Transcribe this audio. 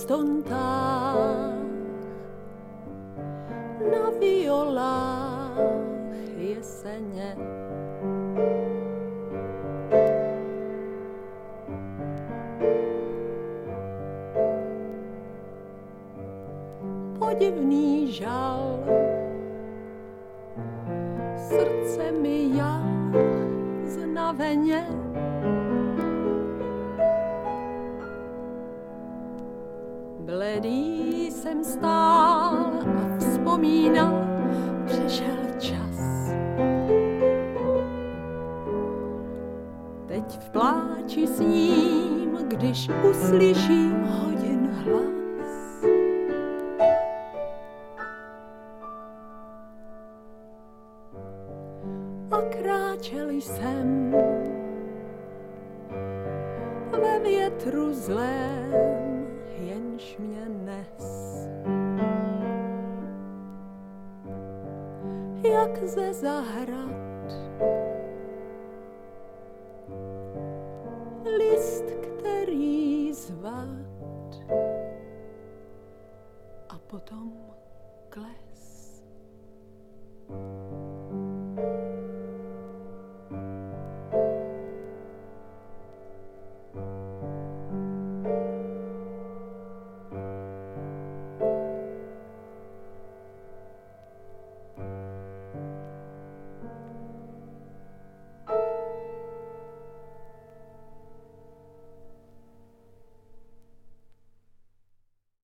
stontách, na violách jeseně. Podivný žal, srdce mi jal znaveně. Bledý jsem stál a vzpomínal, přešel čas. Teď v pláči sním, když uslyším hodin hlas. A kráčel jsem ve větru zlém, jenž mě nes. Jak ze zahrad